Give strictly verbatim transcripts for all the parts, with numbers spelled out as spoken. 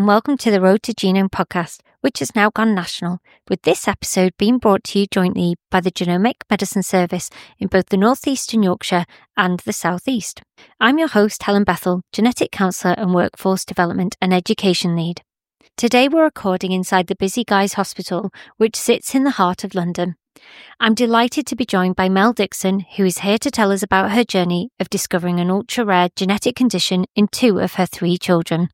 and welcome to the Road to Genome podcast, which has now gone national, with this episode being brought to you jointly by the Genomic Medicine Service in both the North Eastern Yorkshire and the South East. I'm your host, Helen Bethel, Genetic Counsellor and Workforce Development and Education Lead. Today we're recording inside the Busy Guy's Hospital, which sits in the heart of London. I'm delighted to be joined by Mel Dixon, who is here to tell us about her journey of discovering an ultra-rare genetic condition in two of her three children.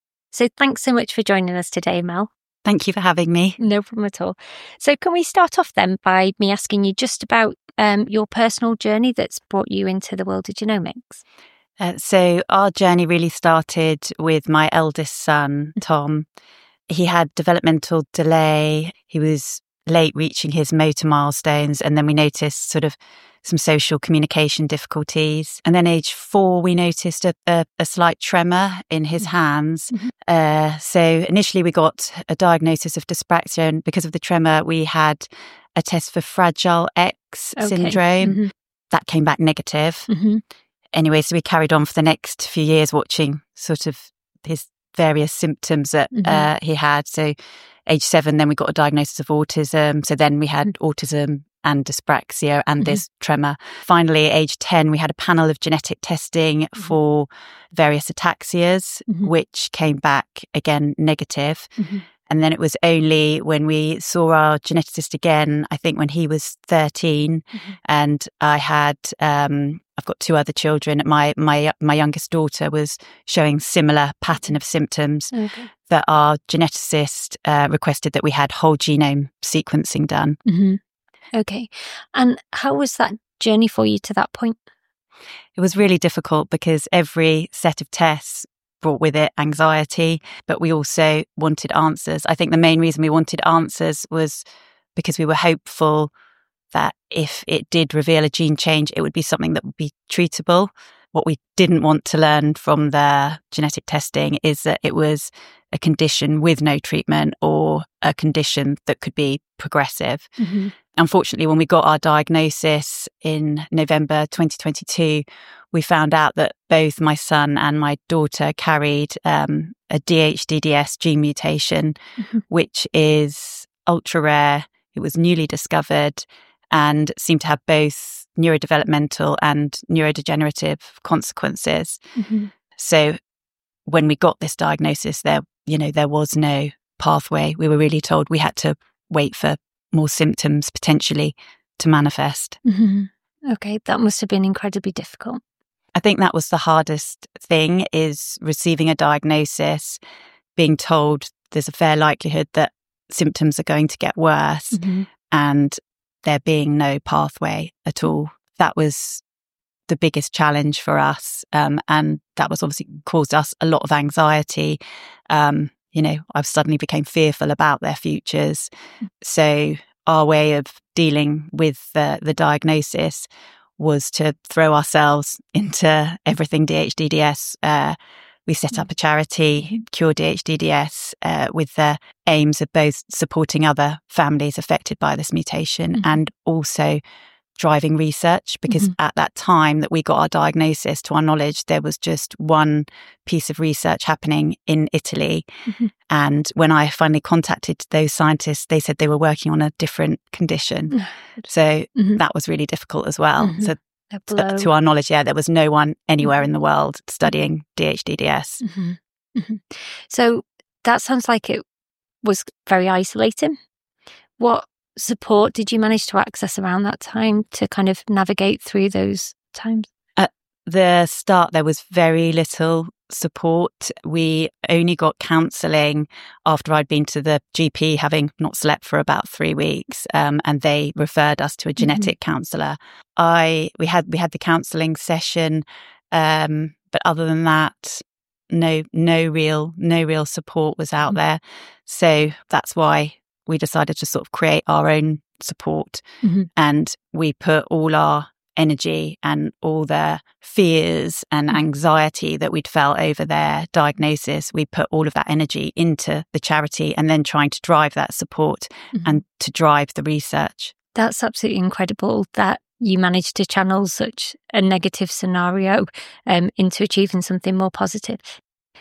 So thanks so much for joining us today, Mel. Thank you for having me. No problem at all. So can we start off then by me asking you just about um, your personal journey that's brought you into the world of genomics? Uh, so our journey really started with my eldest son, Tom. He had developmental delay. He was late reaching his motor milestones, and then we noticed sort of some social communication difficulties. And then age four, we noticed a, a, a slight tremor in his hands. Mm-hmm. Uh, so initially we got a diagnosis of dyspraxia, and because of the tremor, we had a test for Fragile X okay. syndrome. Mm-hmm. That came back negative. Mm-hmm. Anyway, so we carried on for the next few years watching sort of his various symptoms that mm-hmm. uh, he had. So age seven, then we got a diagnosis of autism. So then we had autism and dyspraxia and mm-hmm. this tremor. Finally, age ten, we had a panel of genetic testing mm-hmm. for various ataxias, mm-hmm. which came back again negative. Mm-hmm. And then it was only when we saw our geneticist again, I think when he was thirteen, mm-hmm. and I had, um, I've got two other children. My my my youngest daughter was showing similar pattern of symptoms, okay. that our geneticist uh, requested that we had whole genome sequencing done. Mm-hmm. Okay. And how was that journey for you to that point? It was really difficult because every set of tests brought with it anxiety, but we also wanted answers. I think the main reason we wanted answers was because we were hopeful that if it did reveal a gene change, it would be something that would be treatable. What we didn't want to learn from the genetic testing is that it was a condition with no treatment or a condition that could be progressive. Mm-hmm. Unfortunately, when we got our diagnosis in November twenty twenty-two, we found out that both my son and my daughter carried um, a D H D D S gene mutation, mm-hmm. which is ultra rare. It was newly discovered and seemed to have both neurodevelopmental and neurodegenerative consequences. Mm-hmm. So when we got this diagnosis, there, you know, there was no pathway. We were really told we had to wait for more symptoms potentially to manifest. Mm-hmm. Okay, that must have been incredibly difficult. I think that was the hardest thing, is receiving a diagnosis, being told there's a fair likelihood that symptoms are going to get worse, mm-hmm. and there being no pathway at all. That was the biggest challenge for us, um, and that was obviously caused us a lot of anxiety. Um, you know, I suddenly became fearful about their futures. So our way of dealing with the, the diagnosis was to throw ourselves into everything D H D D S. Uh, we set up a charity, Cure D H D D S, uh, with the aims of both supporting other families affected by this mutation mm-hmm. and also driving research, because mm-hmm. at that time that we got our diagnosis, to our knowledge, there was just one piece of research happening in Italy. Mm-hmm. And when I finally contacted those scientists, they said they were working on a different condition. So mm-hmm. that was really difficult as well. Mm-hmm. So to, to our knowledge, yeah, there was no one anywhere in the world studying D H D D S. Mm-hmm. Mm-hmm. So that sounds like it was very isolating. What support did you manage to access around that time to kind of navigate through those times? At the start, there was very little support. We only got counselling after I'd been to the G P, having not slept for about three weeks, um, and they referred us to a genetic mm-hmm. counsellor. I we had we had the counselling session, um, but other than that, no no real no real support was out mm-hmm. there. So that's why we decided to sort of create our own support, mm-hmm. and we put all our energy and all the fears and anxiety that we'd felt over their diagnosis, we put all of that energy into the charity and then trying to drive that support mm-hmm. and to drive the research. That's absolutely incredible that you managed to channel such a negative scenario um, into achieving something more positive.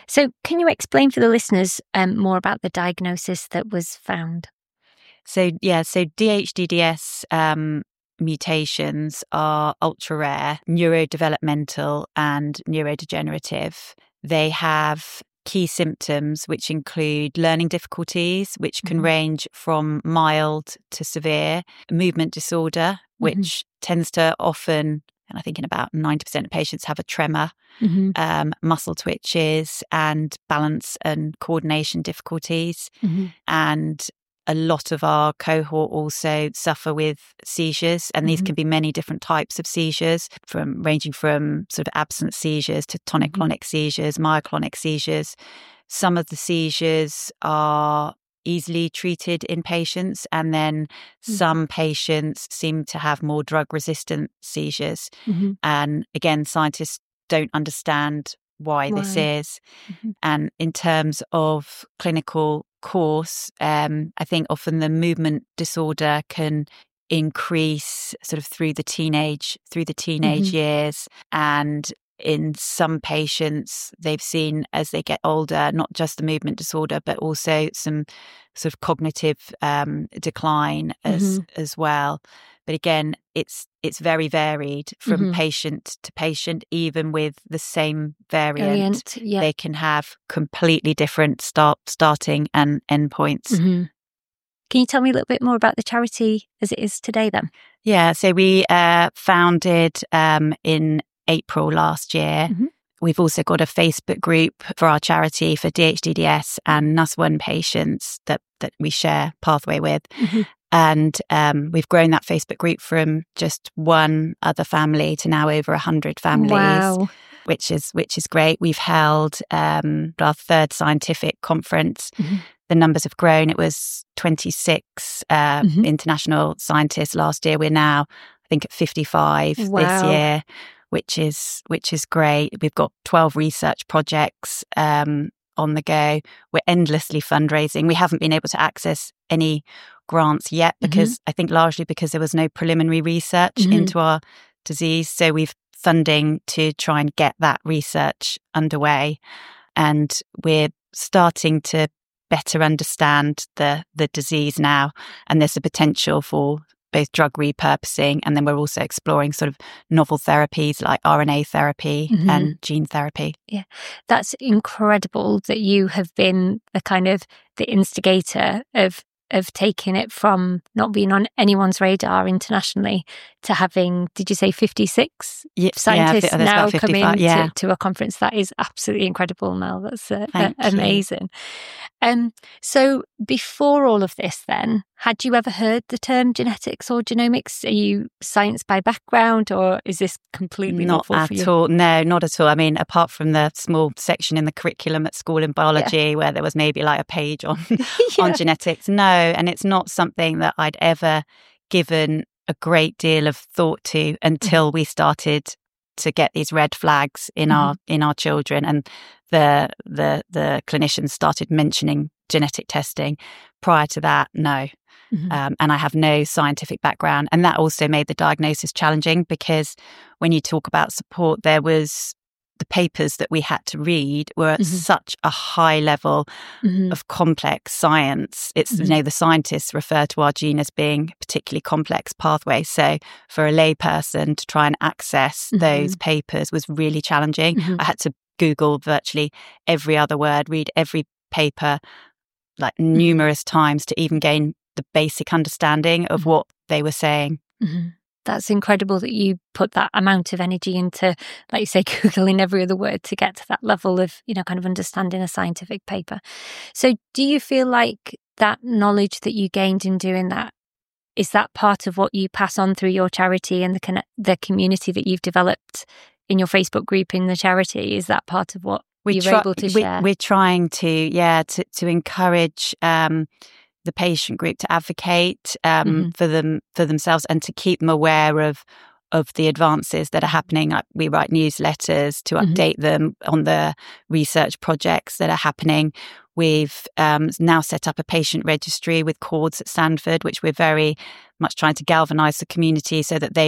So can you explain for the listeners um, more about the diagnosis that was found? So, yeah, so D H D D S um, mutations are ultra rare, neurodevelopmental and neurodegenerative. They have key symptoms, which include learning difficulties, which can mm-hmm. range from mild to severe, movement disorder, which mm-hmm. tends to often, and I think in about ninety percent of patients, have a tremor, mm-hmm. um, muscle twitches, and balance and coordination difficulties. Mm-hmm. And a lot of our cohort also suffer with seizures, and these mm-hmm. can be many different types of seizures, from ranging from sort of absent seizures to tonic-clonic mm-hmm. seizures, myoclonic seizures. Some of the seizures are easily treated in patients, and then mm-hmm. some patients seem to have more drug-resistant seizures. Mm-hmm. And again, scientists don't understand why, why? this is. Mm-hmm. And in terms of clinical course, um, I think often the movement disorder can increase sort of through the teenage through the teenage mm-hmm. years, and in some patients they've seen as they get older not just the movement disorder but also some sort of cognitive um, decline as mm-hmm. as well. But again, it's it's very varied from mm-hmm. patient to patient. Even with the same variant, variant yeah. they can have completely different start starting and endpoints. Mm-hmm. Can you tell me a little bit more about the charity as it is today then? Yeah, so we uh, founded um, in April last year. Mm-hmm. We've also got a Facebook group for our charity for D H D D S and N U S one patients that, that we share pathway with. Mm-hmm. And um, we've grown that Facebook group from just one other family to now over one hundred families, wow. which is which is great. We've held um, our third scientific conference. Mm-hmm. The numbers have grown. It was twenty-six uh, mm-hmm. international scientists last year. We're now, I think, at fifty-five wow. this year, which is which is great. We've got twelve research projects um, on the go. We're endlessly fundraising. We haven't been able to access any grants yet because mm-hmm. I think largely because there was no preliminary research mm-hmm. into our disease. So we've funding to try and get that research underway, and we're starting to better understand the the disease now, and there's a potential for both drug repurposing, and then we're also exploring sort of novel therapies like R N A therapy mm-hmm. and gene therapy. Yeah, that's incredible that you have been the kind of the instigator of of taking it from not being on anyone's radar internationally to having, did you say fifty-six yeah, scientists yeah, now coming yeah. to, to a conference? That is absolutely incredible, Mel. That's uh, uh, amazing. Um, so before all of this then, had you ever heard the term genetics or genomics? Are you science by background, or is this completely not novel at for you? all? No, not at all. I mean, apart from the small section in the curriculum at school in biology yeah. where there was maybe like a page on, yeah. on genetics, no. And it's not something that I'd ever given a great deal of thought to until we started to get these red flags in mm-hmm. our in our children, and the the the clinicians started mentioning genetic testing. Prior to that, no. Mm-hmm. Um, and I have no scientific background, and that also made the diagnosis challenging because when you talk about support, there was the papers that we had to read were at mm-hmm. such a high level mm-hmm. of complex science. It's, mm-hmm. you know, the scientists refer to our gene as being a particularly complex pathway. So for a layperson to try and access mm-hmm. those papers was really challenging. Mm-hmm. I had to Google virtually every other word, read every paper like numerous mm-hmm. times to even gain the basic understanding of mm-hmm. what they were saying. Mm-hmm. That's incredible that you put that amount of energy into, like you say, Googling every other word to get to that level of, you know, kind of understanding a scientific paper. So do you feel like that knowledge that you gained in doing that, is that part of what you pass on through your charity and the con- the community that you've developed in your Facebook group in the charity? Is that part of what we you're try- able to we, share? We're trying to, yeah, to, to encourage um, the patient group to advocate um, mm-hmm. for them for themselves and to keep them aware of of the advances that are happening. Like we write newsletters to update mm-hmm. them on the research projects that are happening. We've um, now set up a patient registry with Cords at Stanford, which we're very much trying to galvanise the community so that they will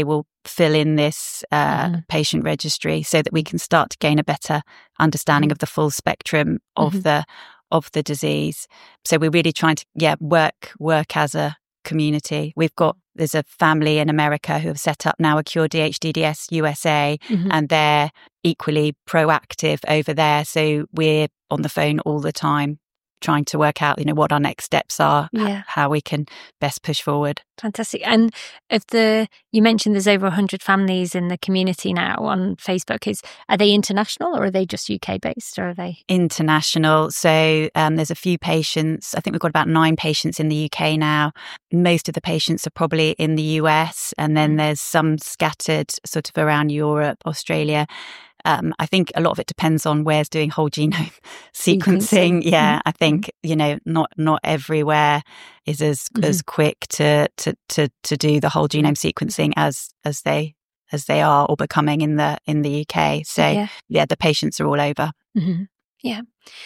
fill in this uh, mm-hmm. patient registry so that we can start to gain a better understanding mm-hmm. of the full spectrum of mm-hmm. the of the disease. So we're really trying to yeah work work as a community. We've got there's a family in America who have set up now a Cure D H D D S U S A, mm-hmm. and they're equally proactive over there. So we're on the phone all the time, trying to work out, you know, what our next steps are, yeah. h- how we can best push forward. Fantastic. And if the you mentioned there's over one hundred families in the community now on Facebook. Is are they international or are they just U K based, or are they international? So um, there's a few patients. I think we've got about nine patients in the U K now. Most of the patients are probably in the U S, and then there's some scattered sort of around Europe, Australia. Um, I think a lot of it depends on where's doing whole genome sequencing. sequencing. Yeah, mm-hmm. I think, you know, not not everywhere is as mm-hmm. as quick to, to to to do the whole genome sequencing as as they as they are or becoming in the in the U K. So yeah, yeah the patients are all over. Mm-hmm. Yeah.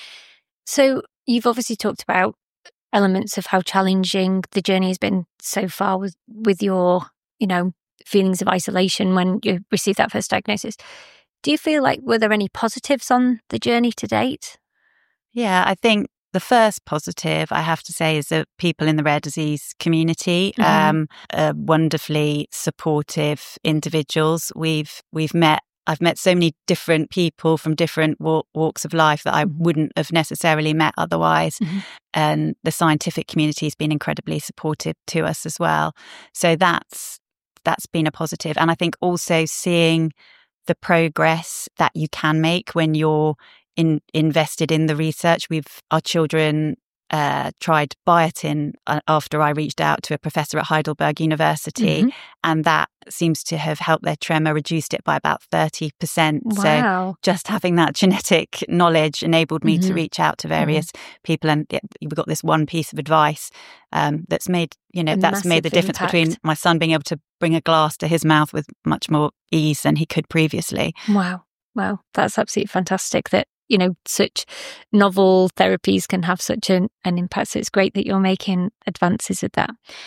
So you've obviously talked about elements of how challenging the journey has been so far with with your, you know, feelings of isolation when you received that first diagnosis. Do you feel like, were there any positives on the journey to date? Yeah, I think the first positive, I have to say, is that people in the rare disease community mm-hmm. um, are wonderfully supportive individuals. We've we've met, I've met so many different people from different walk, walks of life that I mm-hmm. wouldn't have necessarily met otherwise. Mm-hmm. And the scientific community has been incredibly supportive to us as well. So that's that's been a positive. And I think also seeing the progress that you can make when you're in, invested in the research. We've our children uh, tried biotin uh, after I reached out to a professor at Heidelberg University, mm-hmm. and that seems to have helped their tremor, reduced it by about thirty percent. Wow. So just having that genetic knowledge enabled me mm-hmm. to reach out to various mm-hmm. people, and we've got this one piece of advice um, that's made, you know, a that's made the difference impact. Between my son being able to bring a glass to his mouth with much more ease than he could previously. Wow. Wow. That's absolutely fantastic that, you know, such novel therapies can have such an, an impact. So it's great that you're making advances with that.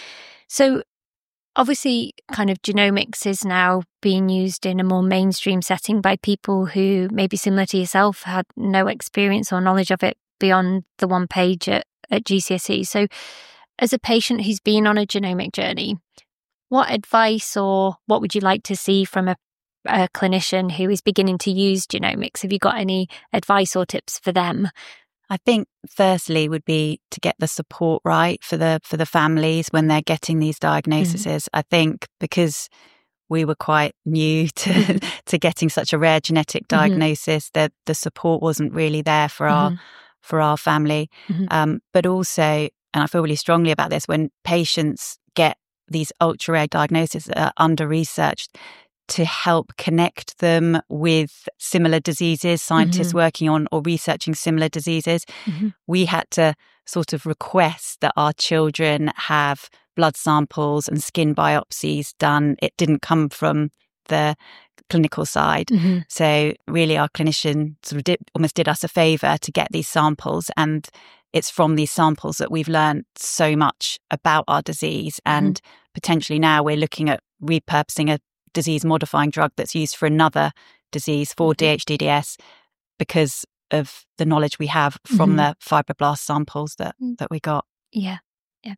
So obviously, kind of genomics is now being used in a more mainstream setting by people who, maybe similar to yourself, had no experience or knowledge of it beyond the one page at, at G C S E. So as a patient who's been on a genomic journey, what advice or what would you like to see from a a clinician who is beginning to use genomics? Have you got any advice or tips for them? I think firstly would be to get the support right for the for the families when they're getting these diagnoses. Mm-hmm. I think because we were quite new to mm-hmm. to getting such a rare genetic diagnosis, mm-hmm. that the support wasn't really there for our mm-hmm. for our family. Mm-hmm. Um, but also, and I feel really strongly about this, when patients get these ultra rare diagnoses that are under researched, to help connect them with similar diseases, scientists mm-hmm. working on or researching similar diseases. Mm-hmm. We had to sort of request that our children have blood samples and skin biopsies done. It didn't come from the clinical side. Mm-hmm. So really our clinician sort of did, almost did us a favour to get these samples, and it's from these samples that we've learned so much about our disease. Mm-hmm. And potentially now we're looking at repurposing a disease-modifying drug that's used for another disease, for mm-hmm. D H D D S, because of the knowledge we have from mm-hmm. the fibroblast samples that, mm. that we got. Yeah, yeah.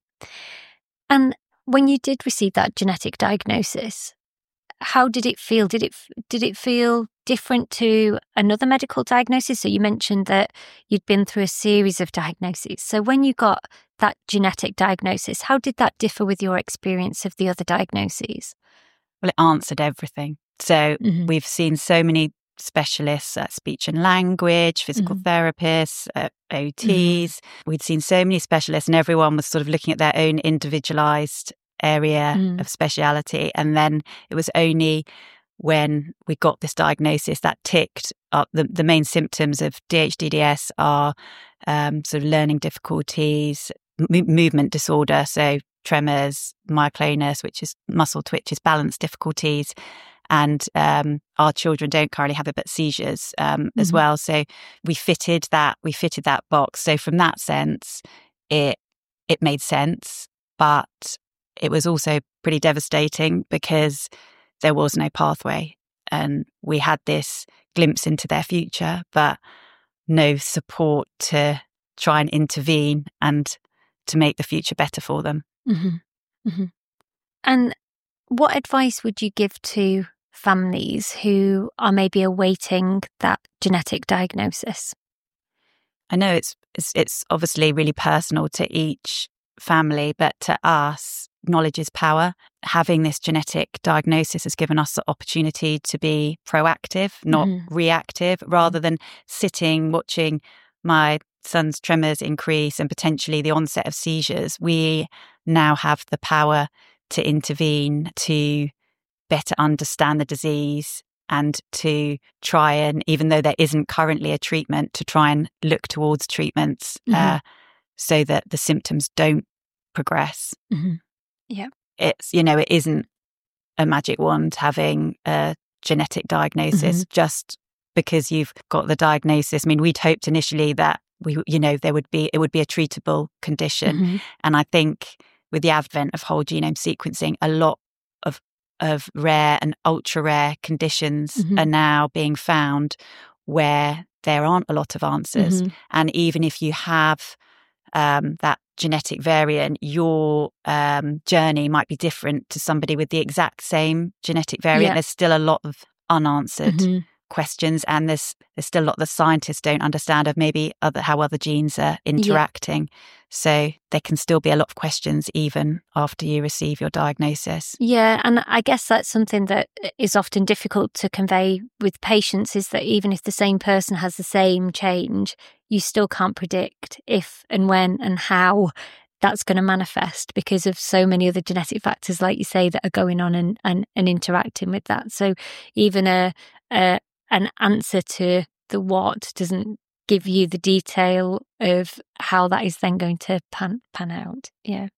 And when you did receive that genetic diagnosis, how did it feel? Did it did it feel different to another medical diagnosis? So you mentioned that you'd been through a series of diagnoses. So when you got that genetic diagnosis, how did that differ with your experience of the other diagnoses? Well, it answered everything. So mm-hmm. we've seen so many specialists, uh, speech and language, physical mm-hmm. therapists, uh, O Ts. Mm-hmm. We'd seen so many specialists, and everyone was sort of looking at their own individualized area mm. of speciality. And then it was only when we got this diagnosis that ticked up. The, the main symptoms of D H D D S are um, sort of learning difficulties, m- movement disorder, so tremors, myoclonus, which is muscle twitches, balance difficulties, and um, our children don't currently have it, but seizures um, mm-hmm. as well. So we fitted that. We fitted that box. So from that sense, it it made sense, but it was also pretty devastating because there was no pathway. And we had this glimpse into their future, but no support to try and intervene and to make the future better for them. Mm-hmm. Mm-hmm. And what advice would you give to families who are maybe awaiting that genetic diagnosis? I know it's, it's it's obviously really personal to each family, but to us, knowledge is power. Having this genetic diagnosis has given us the opportunity to be proactive, not Mm-hmm. reactive, rather than sitting watching my son's tremors increase and potentially the onset of seizures. We now have the power to intervene, to better understand the disease, and to try and, even though there isn't currently a treatment, to try and look towards treatments mm-hmm. uh, so that the symptoms don't progress. Mm-hmm. Yeah. It's, you know, it isn't a magic wand having a genetic diagnosis mm-hmm. just because you've got the diagnosis. I mean, we'd hoped initially that we, you know, there would be, it would be a treatable condition. Mm-hmm. And I think with the advent of whole genome sequencing, a lot of of rare and ultra rare conditions mm-hmm. are now being found where there aren't a lot of answers. Mm-hmm. And even if you have um, that genetic variant, your um, journey might be different to somebody with the exact same genetic variant. Yeah. There's still a lot of unanswered mm-hmm. questions, and there's there's still a lot that scientists don't understand of maybe other how other genes are interacting. Yeah. So there can still be a lot of questions even after you receive your diagnosis. Yeah, and I guess that's something that is often difficult to convey with patients, is that even if the same person has the same change, you still can't predict if and when and how that's going to manifest because of so many other genetic factors, like you say, that are going on and, and, and interacting with that. So even a, a an answer to the what doesn't give you the detail of how that is then going to pan, pan out. Yeah.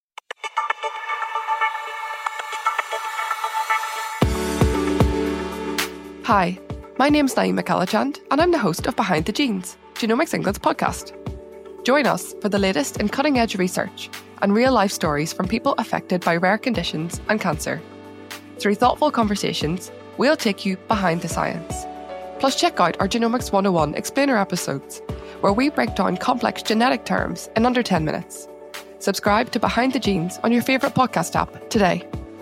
Hi, my name's Naeema Kalachand, and I'm the host of Behind the Genes, Genomics England's podcast. Join us for the latest in cutting-edge research and real-life stories from people affected by rare conditions and cancer. Through thoughtful conversations, we'll take you behind the science. Plus, check out our Genomics one oh one explainer episodes, where we break down complex genetic terms in under ten minutes. Subscribe to Behind the Genes on your favourite podcast app today.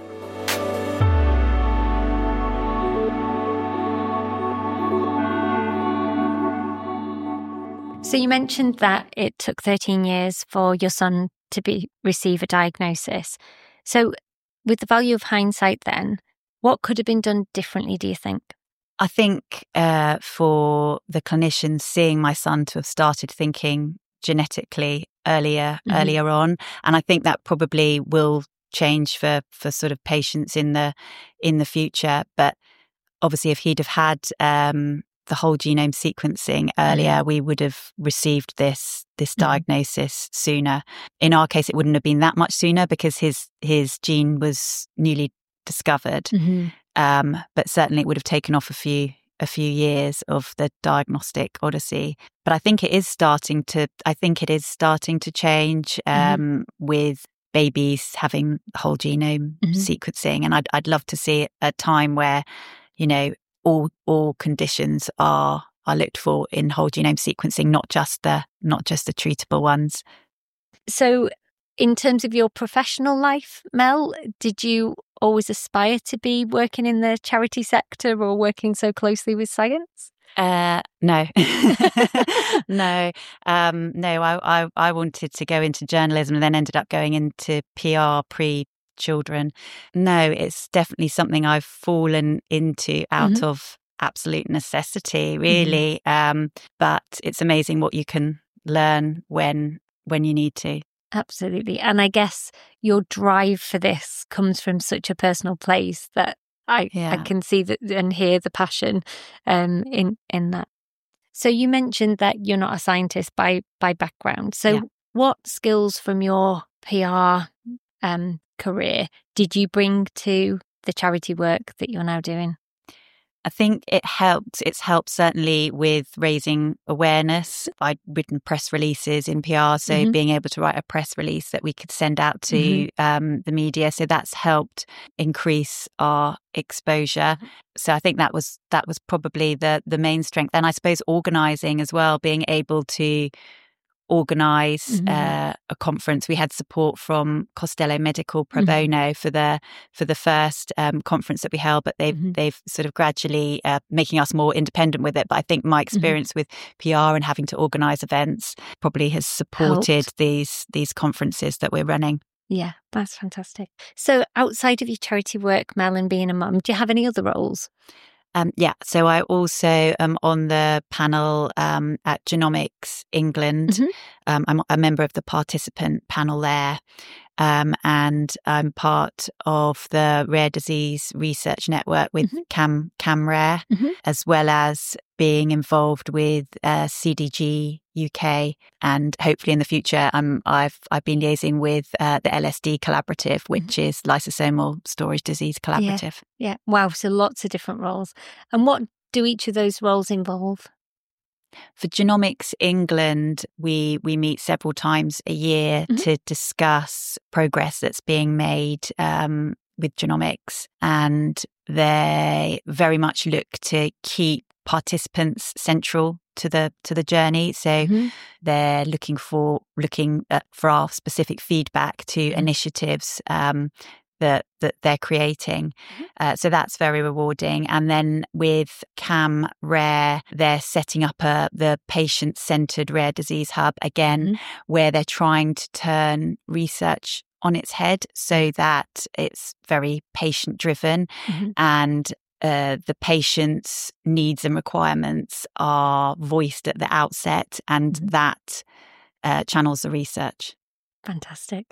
So you mentioned that it took thirteen years for your son to be receive a diagnosis. So with the value of hindsight then, what could have been done differently, do you think? I think uh, for the clinicians, seeing my son to have started thinking genetically earlier, mm-hmm. earlier on, and I think that probably will change for for sort of patients in the in the future. But obviously, if he'd have had um, the whole genome sequencing earlier, mm-hmm. we would have received this this mm-hmm. diagnosis sooner. In our case, it wouldn't have been that much sooner because his his gene was newly discovered. Mm-hmm. Um, but certainly it would have taken off a few a few years of the diagnostic odyssey. But I think it is starting to I think it is starting to change um, mm-hmm. with babies having whole genome mm-hmm. sequencing, and I'd I'd love to see a time where, you know, all all conditions are are looked for in whole genome sequencing, not just the not just the treatable ones. So, in terms of your professional life, Mel, did you always aspire to be working in the charity sector or working so closely with science? Uh, no, no, um, no. I, I I wanted to go into journalism and then ended up going into P R pre children. No, it's definitely something I've fallen into out mm-hmm. of absolute necessity, really. Mm-hmm. Um, but it's amazing what you can learn when when you need to. Absolutely. And I guess your drive for this comes from such a personal place that I, yeah. I can see that and hear the passion um, in, in that. So you mentioned that you're not a scientist by, by background. So yeah. what skills from your P R um, career did you bring to the charity work that you're now doing? I think it helped. It's helped certainly with raising awareness. I'd written press releases in P R, so mm-hmm. being able to write a press release that we could send out to mm-hmm. um, the media. So that's helped increase our exposure. So I think that was that was probably the the main strength. And I suppose organising as well, being able to organise mm-hmm. uh, a conference. We had support from Costello Medical Pro mm-hmm. Bono for the for the first um, conference that we held, but they've mm-hmm. they've sort of gradually uh, making us more independent with it. But I think my experience mm-hmm. with P R and having to organise events probably has supported Helped. these these conferences that we're running. Yeah, that's fantastic. So outside of your charity work, Mel, and being a mum, do you have any other roles? Um, yeah, so I also am on the panel um, at Genomics England. Mm-hmm. Um, I'm a member of the participant panel there, um, and I'm part of the Rare Disease Research Network with mm-hmm. Cam CamRare, mm-hmm. as well as being involved with uh, C D G U K, and hopefully in the future, um, I've I've been liaising with uh, the L S D Collaborative, which mm-hmm. is Lysosomal Storage Disease Collaborative. Yeah, yeah, wow! So lots of different roles. And what do each of those roles involve? For Genomics England, we we meet several times a year mm-hmm. to discuss progress that's being made um, with genomics, and they very much look to keep participants central to the to the journey. So mm-hmm. they're looking for looking at, for our specific feedback to mm-hmm. initiatives um, that that they're creating. Mm-hmm. Uh, so that's very rewarding. And then with CamRare, they're setting up a the patient-centered rare disease hub again, mm-hmm. where they're trying to turn research on its head so that it's very patient-driven mm-hmm. and Uh, the patient's needs and requirements are voiced at the outset, and mm-hmm. that uh, channels the research. Fantastic.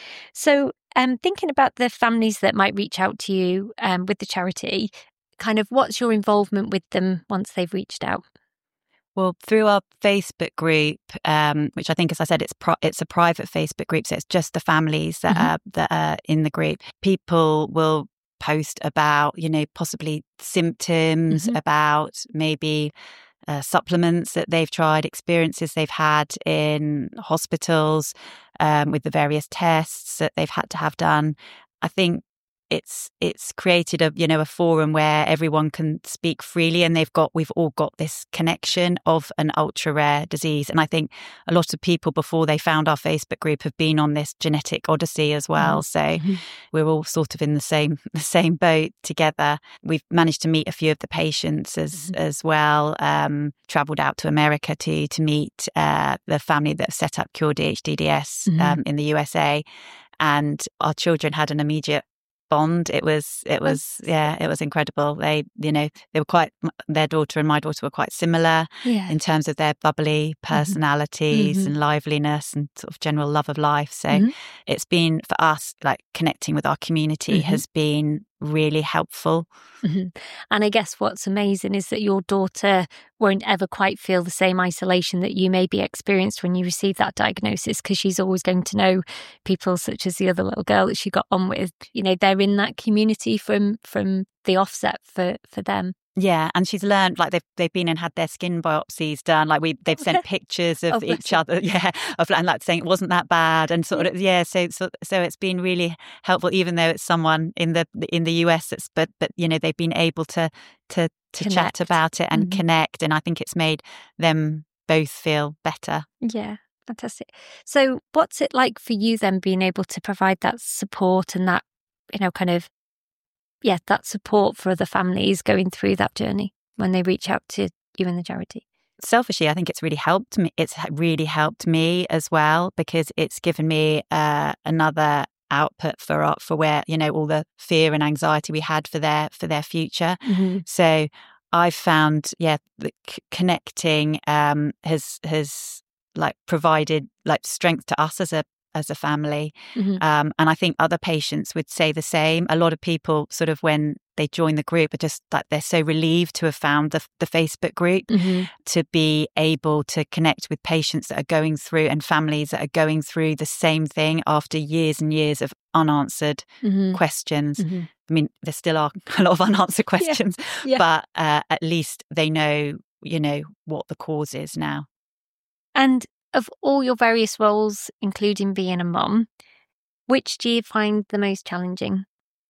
So um, thinking about the families that might reach out to you um, with the charity, kind of what's your involvement with them once they've reached out? Well, through our Facebook group, um, which I think, as I said, it's pro- it's a private Facebook group, so it's just the families that mm-hmm. are that are in the group. People will post about, you know, possibly symptoms, mm-hmm. about maybe uh, supplements that they've tried, experiences they've had in hospitals um, with the various tests that they've had to have done. I think it's it's created a you know a forum where everyone can speak freely, and they've got we've all got this connection of an ultra rare disease. And I think a lot of people before they found our Facebook group have been on this genetic odyssey as well. So mm-hmm. we're all sort of in the same the same boat together. We've managed to meet a few of the patients as mm-hmm. as well. Um, travelled out to America to to meet uh, the family that set up Cure D H D D S mm-hmm. um, in the U S A, and our children had an immediate bond. It was, it was, yeah, it was incredible. They, you know, they were quite, their daughter and my daughter were quite similar yeah. in terms of their bubbly personalities mm-hmm. and liveliness and sort of general love of life. So mm-hmm. it's been, for us, like connecting with our community mm-hmm. has been really helpful. Mm-hmm. And I guess what's amazing is that your daughter won't ever quite feel the same isolation that you maybe experienced when you received that diagnosis, because she's always going to know people such as the other little girl that she got on with. You know, they're in that community from from the offset for for them. Yeah, and she's learned, like they've they've been and had their skin biopsies done. Like we they've sent pictures of oh, each other, yeah, of and like saying it wasn't that bad, and sort of yeah. So so so it's been really helpful, even though it's someone in the in the U S that's but but you know they've been able to to to connect. chat about it and mm-hmm. connect, and I think it's made them both feel better. Yeah. Fantastic. So what's it like for you then, being able to provide that support and that, you know, kind of yeah, that support for other families going through that journey when they reach out to you and the charity? Selfishly, I think it's really helped me. It's really helped me as well, because it's given me uh, another output for our, for where, you know, all the fear and anxiety we had for their for their future. Mm-hmm. So I've found, yeah, the c- connecting um, has has like provided like strength to us as a as a family. Mm-hmm. Um, and I think other patients would say the same. A lot of people sort of when they join the group are just like, they're so relieved to have found the, the Facebook group mm-hmm. to be able to connect with patients that are going through and families that are going through the same thing after years and years of unanswered Mm-hmm. questions. Mm-hmm. I mean, there still are a lot of unanswered questions, yeah. Yeah. but uh, at least they know, you know, what the cause is now. And of all your various roles, including being a mum, which do you find the most challenging?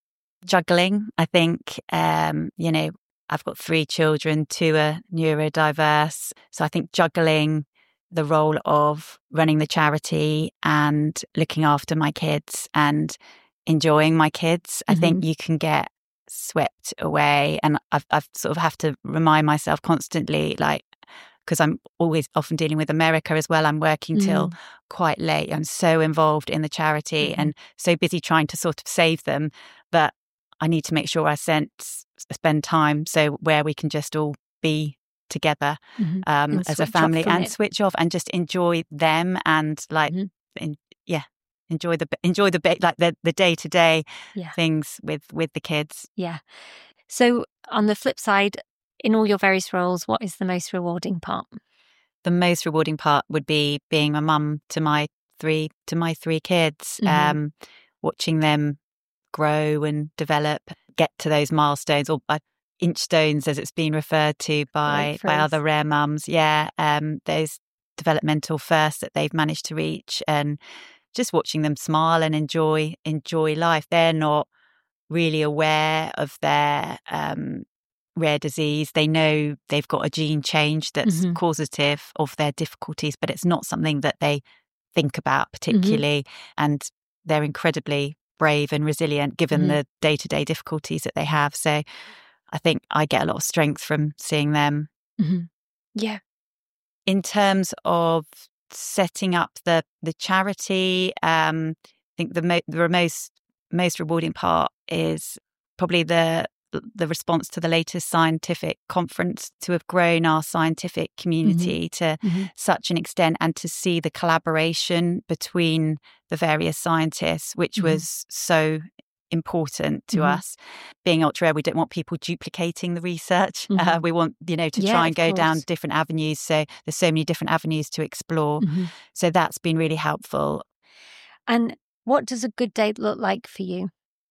Juggling, I think, um, you know, I've got three children, two are neurodiverse. So I think juggling the role of running the charity and looking after my kids and enjoying my kids, mm-hmm. I think you can get swept away. And I've, I've sort of have to remind myself constantly, like, because I'm always often dealing with America as well. I'm working mm. till quite late. I'm so involved in the charity mm-hmm. and so busy trying to sort of save them that I need to make sure I send, spend time so where we can just all be together mm-hmm. um, as a family and it. switch off and just enjoy them and like, mm-hmm. in, yeah, enjoy the enjoy the like the the day to day things with with the kids. Yeah. So on the flip side, in all your various roles, what is the most rewarding part? The most rewarding part would be being a mum to my three to my three kids, mm-hmm. um, watching them grow and develop, get to those milestones or uh, inch stones, as it's been referred to by by other rare mums. Yeah, um, those developmental firsts that they've managed to reach, and just watching them smile and enjoy enjoy life. They're not really aware of their um, rare disease. They know they've got a gene change that's mm-hmm. causative of their difficulties, but it's not something that they think about particularly. Mm-hmm. And they're incredibly brave and resilient given mm-hmm. the day-to-day difficulties that they have. So I think I get a lot of strength from seeing them. Mm-hmm. Yeah. In terms of setting up the the charity, um, I think the, mo- the most most rewarding part is probably the the response to the latest scientific conference, to have grown our scientific community mm-hmm. to mm-hmm. such an extent and to see the collaboration between the various scientists, which mm-hmm. was so important to mm-hmm. us. Being ultra rare, we don't want people duplicating the research. Mm-hmm. Uh, we want, you know, to yeah, try and go course. down different avenues. So there's so many different avenues to explore. Mm-hmm. So that's been really helpful. And what does a good day look like for you?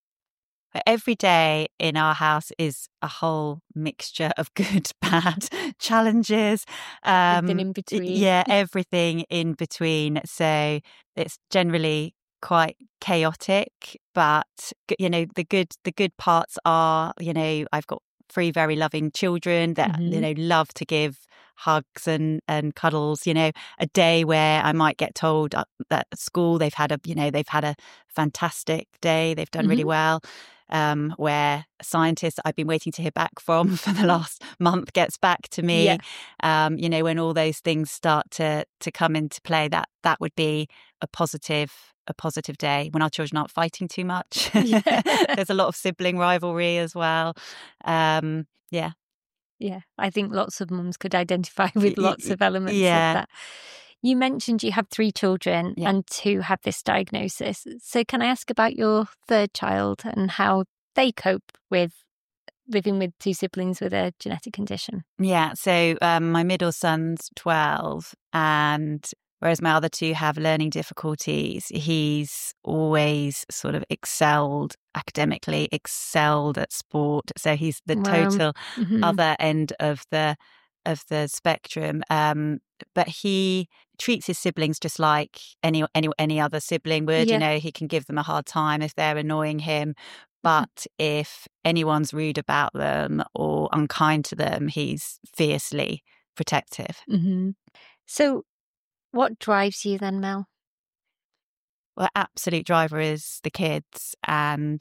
Every day in our house is a whole mixture of good, bad, challenges. Um, everything in between. Yeah, everything in between. So it's generally quite chaotic, but you know, the good the good parts are, you know, I've got three very loving children that mm-hmm. you know love to give hugs and and cuddles. You know, a day where I might get told that at school they've had a you know they've had a fantastic day, they've done mm-hmm. really well. Um, where a scientist I've been waiting to hear back from for the last month gets back to me. Yeah. Um, you know, when all those things start to to come into play, that that would be a positive a positive day. When our children aren't fighting too much. Yeah. There's a lot of sibling rivalry as well. Um, yeah. Yeah, I think lots of mums could identify with lots of elements yeah. of that. You mentioned you have three children yeah. and two have this diagnosis. So can I ask about your third child and how they cope with living with two siblings with a genetic condition? Yeah, so um, my middle son's twelve, and whereas my other two have learning difficulties, he's always sort of excelled academically, excelled at sport. So he's the wow. total mm-hmm. other end of the of the spectrum. Um, but he treats his siblings just like any any any other sibling would. Yeah. You know, he can give them a hard time if they're annoying him. But mm-hmm. if anyone's rude about them or unkind to them, he's fiercely protective. Mm-hmm. So what drives you then, Mel? Well, absolute driver is the kids and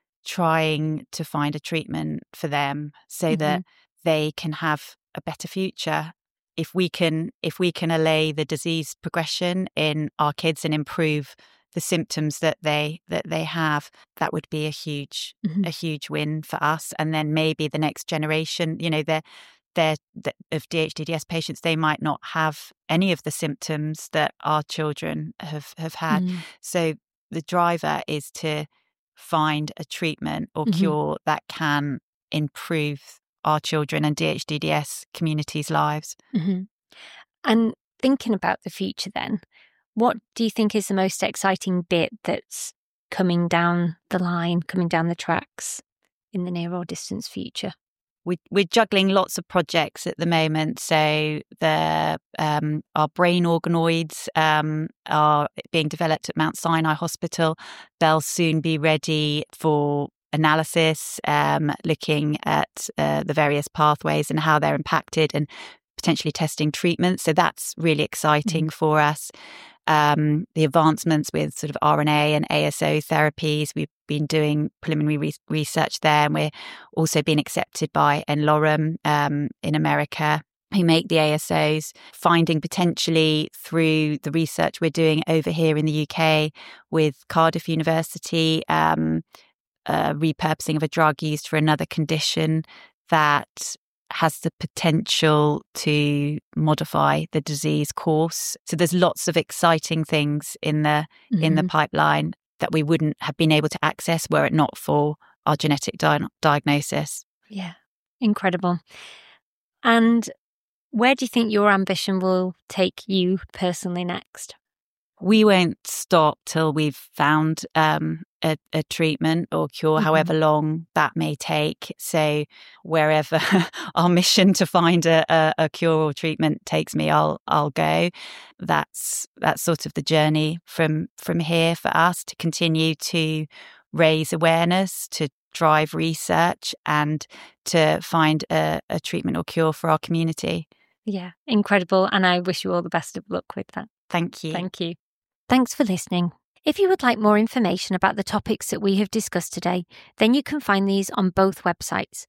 trying to find a treatment for them so mm-hmm. that they can have a better future. If we can, if we can allay the disease progression in our kids and improve the symptoms that they that they have, that would be a huge mm-hmm. a huge win for us. And then maybe the next generation, you know, they're they're of D H D D S patients, they might not have any of the symptoms that our children have have had. Mm. So the driver is to find a treatment or mm-hmm. cure that can improve our children and D H D D S communities' lives. Mm-hmm. And thinking about the future then, what do you think is the most exciting bit that's coming down the line, coming down the tracks in the near or distant future? We, we're juggling lots of projects at the moment. So the um, our brain organoids um, are being developed at Mount Sinai Hospital. They'll soon be ready for analysis, um, looking at uh, the various pathways and how they're impacted, and potentially testing treatments. So that's really exciting mm-hmm. for us. Um, the advancements with sort of R N A and A S O therapies, we've been doing preliminary re- research there, and we're also being accepted by Enlorum um, in America, who make the A S Os, finding potentially through the research we're doing over here in the U K with Cardiff University, um, uh, repurposing of a drug used for another condition that has the potential to modify the disease course. So there's lots of exciting things in the mm-hmm. in the pipeline that we wouldn't have been able to access were it not for our genetic di- diagnosis. Yeah, incredible. And where do you think your ambition will take you personally next? We won't stop till we've found um, a, a treatment or cure, mm-hmm. however long that may take. So wherever our mission to find a, a, a cure or treatment takes me, I'll I'll go. That's that's sort of the journey from from here for us, to continue to raise awareness, to drive research, and to find a, a treatment or cure for our community. Yeah, incredible. And I wish you all the best of luck with that. Thank you. Thank you. Thanks for listening. If you would like more information about the topics that we have discussed today, then you can find these on both websites,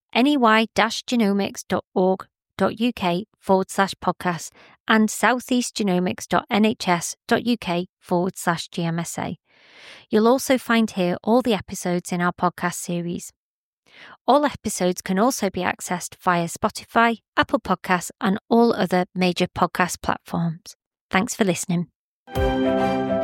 ney-genomics.org.uk forward slash podcast and southeastgenomics.nhs.uk forward slash GMSA. You'll also find here all the episodes in our podcast series. All episodes can also be accessed via Spotify, Apple Podcasts, and all other major podcast platforms. Thanks for listening.